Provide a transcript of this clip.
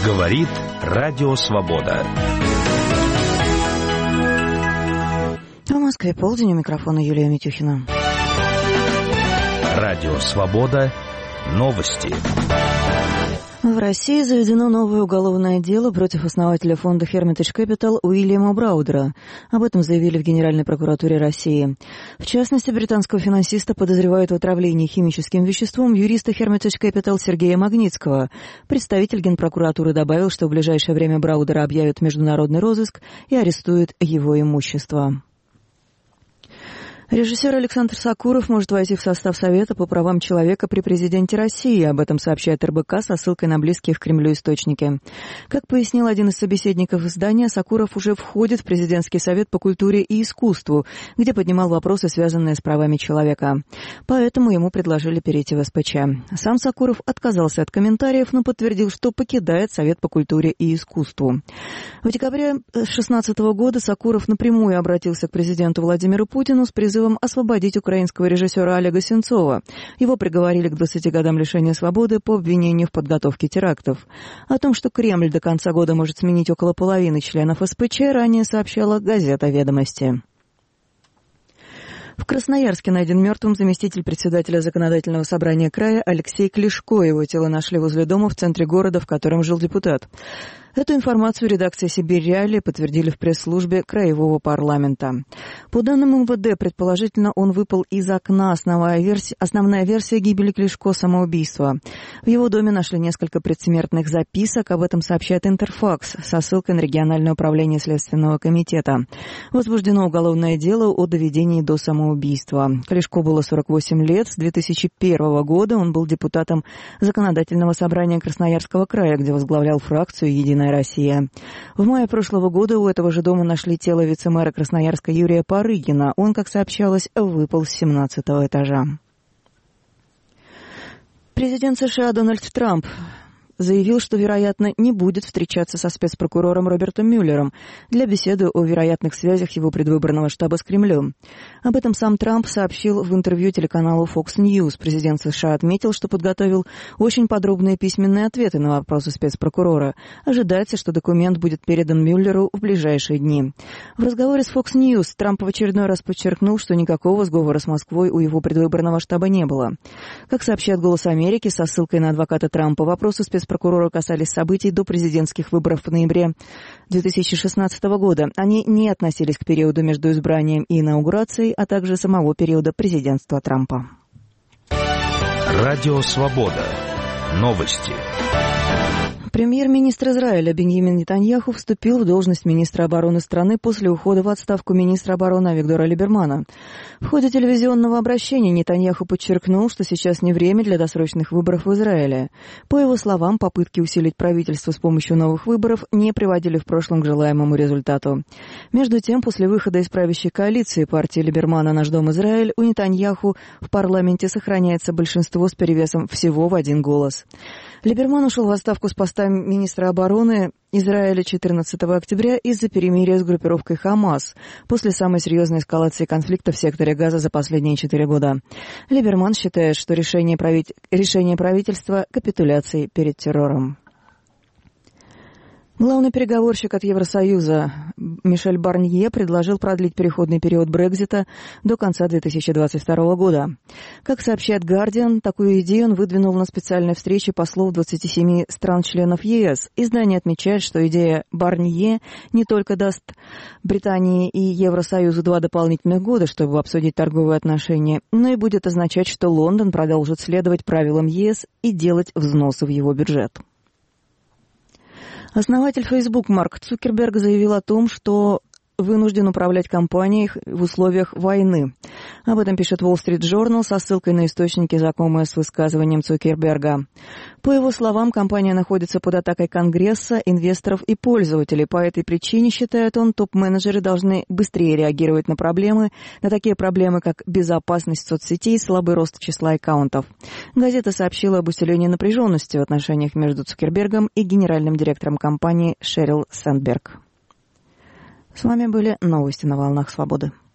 Говорит Радио Свобода. В Москве полдень, у микрофона Юлия Митюхина. Радио Свобода. Новости. В России заведено новое уголовное дело против основателя фонда Hermitage Capital Уильяма Браудера. Об этом заявили в Генеральной прокуратуре России. В частности, британского финансиста подозревают в отравлении химическим веществом юриста Hermitage Capital Сергея Магнитского. Представитель Генпрокуратуры добавил, что в ближайшее время Браудера объявят международный розыск и арестуют его имущество. Режиссер Александр Сакуров может войти в состав Совета по правам человека при президенте России. Об этом сообщает РБК со ссылкой на близкие к Кремлю источники. Как пояснил один из собеседников издания, Сакуров уже входит в президентский совет по культуре и искусству, где поднимал вопросы, связанные с правами человека. Поэтому ему предложили перейти в СПЧ. Сам Сакуров отказался от комментариев, но подтвердил, что покидает Совет по культуре и искусству. В декабре 2016 года Сакуров напрямую обратился к президенту Владимиру Путину с призывом освободить украинского режиссера Олега Сенцова. Его приговорили к 20 годам лишения свободы по обвинению в подготовке терактов. О том, что Кремль до конца года может сменить около половины членов СПЧ, ранее сообщала газета «Ведомости». В Красноярске найден мертвым заместитель председателя Законодательного собрания края Алексей Клишко. Его тело нашли возле дома в центре города, в котором жил депутат. Эту информацию редакции «Сибирь Реалии» подтвердили в пресс-службе Краевого парламента. По данным МВД, предположительно, он выпал из окна. Основная версия гибели Клишко – самоубийство. В его доме нашли несколько предсмертных записок. Об этом сообщает Интерфакс со ссылкой на региональное управление Следственного комитета. Возбуждено уголовное дело о доведении до самоубийства. Клишко было 48 лет. С 2001 года он был депутатом Законодательного собрания Красноярского края, где возглавлял фракцию «Единая Россия». В мае прошлого года у этого же дома нашли тело вице-мэра Красноярска Юрия Парыгина. Он, как сообщалось, выпал с 17-го этажа. Президент США Дональд Трамп заявил, что, вероятно, не будет встречаться со спецпрокурором Робертом Мюллером для беседы о вероятных связях его предвыборного штаба с Кремлем. Об этом сам Трамп сообщил в интервью телеканалу Fox News. Президент США отметил, что подготовил очень подробные письменные ответы на вопросы спецпрокурора. Ожидается, что документ будет передан Мюллеру в ближайшие дни. В разговоре с Fox News Трамп в очередной раз подчеркнул, что никакого сговора с Москвой у его предвыборного штаба не было. Как сообщает «Голос Америки» со ссылкой на адвоката Трампа, вопросы спецпрокурора касались событий до президентских выборов в ноябре 2016 года. Они не относились к периоду между избранием и инаугурацией, а также самого периода президентства Трампа. Радио Свобода. Новости. Премьер-министр Израиля Биньямин Нетаньяху вступил в должность министра обороны страны после ухода в отставку министра обороны Авигдора Либермана. В ходе телевизионного обращения Нетаньяху подчеркнул, что сейчас не время для досрочных выборов в Израиле. По его словам, попытки усилить правительство с помощью новых выборов не приводили в прошлом к желаемому результату. Между тем, после выхода из правящей коалиции партии Либермана «Наш дом Израиль» у Нетаньяху в парламенте сохраняется большинство с перевесом всего в 1 голос. Либерман ушел в отставку с поста министра обороны Израиля 14 октября из-за перемирия с группировкой «Хамас» после самой серьезной эскалации конфликта в секторе Газа за последние 4 года. Либерман считает, что решение правительства – капитуляцией перед террором. Главный переговорщик от Евросоюза Мишель Барнье предложил продлить переходный период Брексита до конца 2022 года. Как сообщает «Гардиан», такую идею он выдвинул на специальной встрече послов 27 стран-членов ЕС. Издание отмечает, что идея Барнье не только даст Британии и Евросоюзу 2 дополнительных года, чтобы обсудить торговые отношения, но и будет означать, что Лондон продолжит следовать правилам ЕС и делать взносы в его бюджет. Основатель Facebook Марк Цукерберг заявил о том, что вынужден управлять компанией в условиях войны. Об этом пишет Wall Street Journal со ссылкой на источники, знакомые с высказыванием Цукерберга. По его словам, компания находится под атакой Конгресса, инвесторов и пользователей. По этой причине, считает он, топ-менеджеры должны быстрее реагировать на такие проблемы, как безопасность соцсетей и слабый рост числа аккаунтов. Газета сообщила об усилении напряженности в отношениях между Цукербергом и генеральным директором компании Шерил Сэндберг. С вами были новости на волнах свободы.